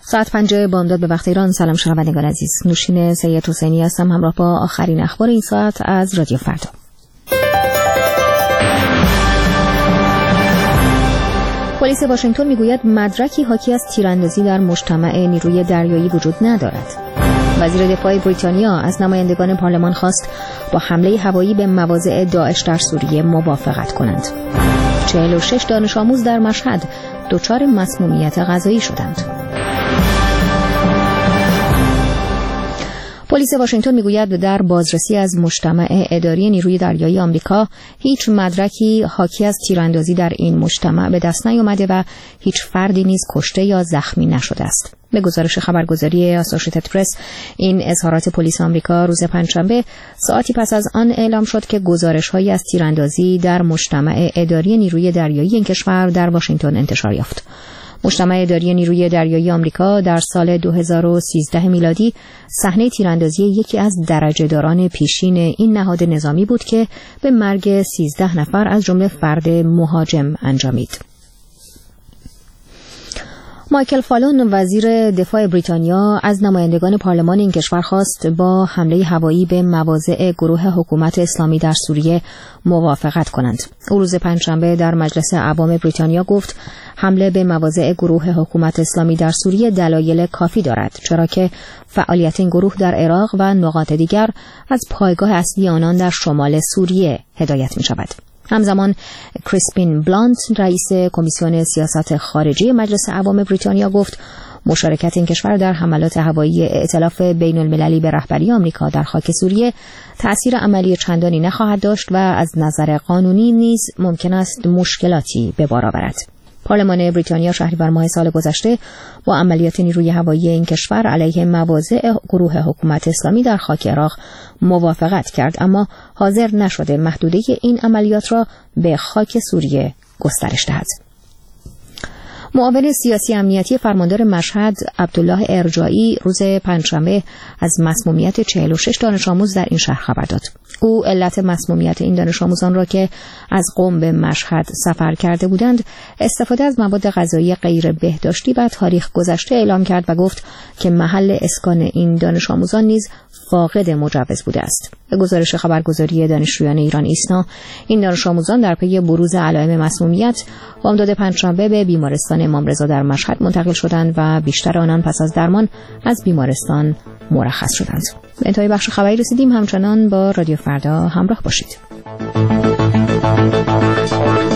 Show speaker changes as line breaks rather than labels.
ساعت 5 بامداد به وقت ایران. سلام شنوندگان عزیز، نوشین سید حسینی هستم همراه با آخرین اخبار این ساعت از رادیو فردا. پلیس واشنگتن میگوید مدرکی حاکی از تیراندازی در مجتمع نیروی دریایی وجود ندارد. وزیر دفاع بریتانیا از نمایندگان پارلمان خواست با حمله هوایی به مواضع داعش در سوریه موافقت کنند. 46 دانش آموز در مشهد دچار مسمومیت غذایی شدند. پلیس واشنگتن میگوید در بازرسی از مجتمع اداری نیروی دریایی آمریکا هیچ مدرکی حاکی از تیراندازی در این مجتمع به دست نیامده و هیچ فردی نیز کشته یا زخمی نشده است. به گزارش خبرگزاری اسوسییتد پرس، این اظهارات پلیس آمریکا روز پنجشنبه ساعتی پس از آن اعلام شد که گزارش‌هایی از تیراندازی در مجتمع اداری نیروی دریایی این کشور در واشنگتن انتشار یافت. مجتمع اداری نیروی دریایی آمریکا در سال 2013 میلادی صحنه تیراندازی یکی از درجه‌داران پیشین این نهاد نظامی بود که به مرگ 13 نفر از جمله فرد مهاجم انجامید. مایکل فالون وزیر دفاع بریتانیا از نمایندگان پارلمان این کشور خواست با حمله هوایی به مواضع گروه حکومت اسلامی در سوریه موافقت کنند. او روز پنجشنبه در مجلس اعوام بریتانیا گفت حمله به مواضع گروه حکومت اسلامی در سوریه دلایل کافی دارد، چرا که فعالیت این گروه در عراق و نقاط دیگر از پایگاه اصلی آنان در شمال سوریه هدایت می شود. همزمان کریسپین بلانت رئیس کمیسیون سیاست خارجی مجلس اعوام بریتانیا گفت مشارکت این کشور در حملات هوایی ائتلاف بین المللی به رهبری آمریکا در خاک سوریه تأثیر عملی چندانی نخواهد داشت و از نظر قانونی نیز ممکن است مشکلاتی به بار آورد. پارلمان بریتانیا شهریور ماه سال گذشته با عملیات نیروی هوایی این کشور علیه مواضع گروه حکومت اسلامی در خاک عراق موافقت کرد، اما حاضر نشده محدوده این عملیات را به خاک سوریه گسترش دهد. معاون سیاسی امنیتی فرماندار مشهد عبدالله ارجایی روز پنجشنبه از مسمومیت 46 دانش آموز در این شهر خبر داد. او علت مسمومیت این دانش آموزان را که از قم به مشهد سفر کرده بودند استفاده از مواد غذایی غیر بهداشتی و تاریخ گذشته اعلام کرد و گفت که محل اسکان این دانش آموزان نیز فاقد مجوز بوده است. به گزارش خبرگزاری دانشجویان ایران ایسنا، این دانش آموزان در پی بروز علائم مسمومیت بامداد پنجشنبه به بیمارستان امام رضا در مشهد منتقل شدند و بیشتر آنان پس از درمان از بیمارستان مرخص شدند. به انتهای بخش خبری رسیدیم. همچنان با رادیو فردا همراه باشید.